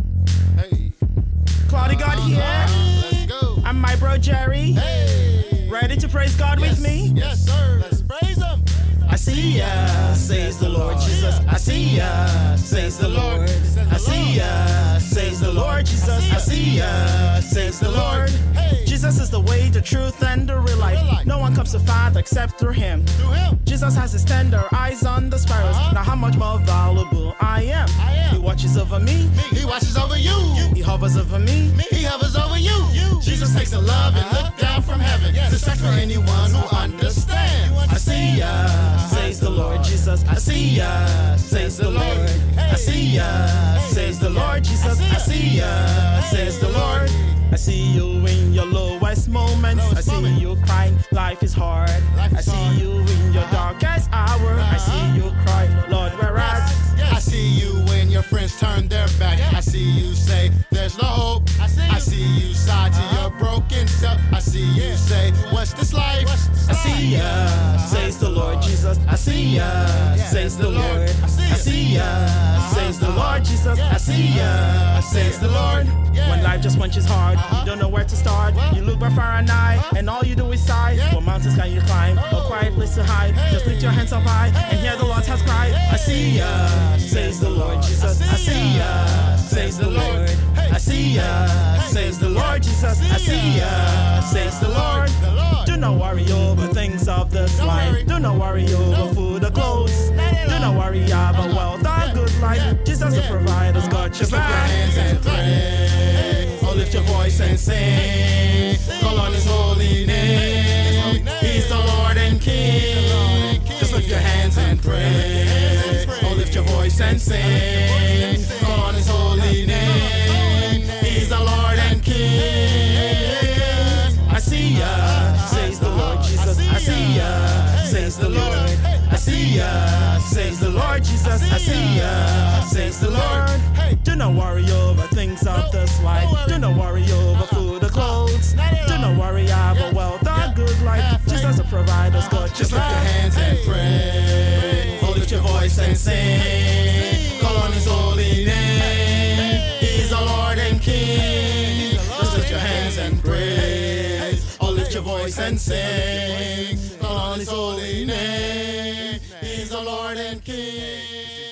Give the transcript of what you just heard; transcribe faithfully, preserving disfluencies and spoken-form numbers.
Hey. Claudia God here. Let's go. I'm my bro Jerry. Hey. Ready to praise God Yes. with me? Yes, sir. Let's praise him. I see ya, says the Lord Jesus. I see ya, says the Lord. I see ya, says the Lord Jesus. I see ya, says the Lord. Jesus is the way, the truth, and the real life. No one comes to Father except through Him. Through him. Jesus has His tender eyes on the sparrows. Now how much more valuable I am. I am. He watches over me. He watches over you. He hovers over me. He hovers over you. Jesus takes the love and look down from heaven to search for anyone who understands. I see ya, says the Lord Jesus. I see ya, says the Lord. I see ya, says the Lord Jesus. I see ya, says the Lord. I see you in your lowest moments. I see you crying, life is hard. I see you in your darkest hour. I see you cry, Lord, where art? I see you when your friends turn their back. I see you say there's no hope. I see you sigh to your broken self. I see you say, what's this life? I see ya, says the Lord Jesus. I see ya, says the Lord. I see ya, says the Lord Jesus. I see ya, says the Lord. When life just punches hard, you don't know where to start. You look by far and eye, and all you do is sigh. What mountains can you climb? A quiet place to hide. Just lift your hands up high and hear the Lord has cried. I see ya, says the Lord Jesus. I see ya, says the Lord. I see ya, says the Lord Jesus. I see ya, says the Lord. Do not worry over things of this life. Do not worry over food or clothes. Do not worry about wealth or good life. Jesus the provider's got your Just lift your back. hands and pray. Oh, lift your voice and sing. Call on His holy name. He's the Lord and King. Just lift your hands and pray. Oh, lift your voice and sing. Call on His holy name. He's the Lord and King. I see ya, says the Lord Jesus. I see ya, says the Lord. I see ya, says the Lord Jesus. I see ya, says the Lord. Do not worry over things of this life. Do not worry over food or clothes. Do not worry about wealth or good life. Jesus the provider's got your Just lift your back. hands and pray. Oh, lift your voice and sing. Call on His holy name. He's the Lord and King. Just lift your hands and pray. Oh, lift your voice and sing. Call on His holy name. He's the Lord and King.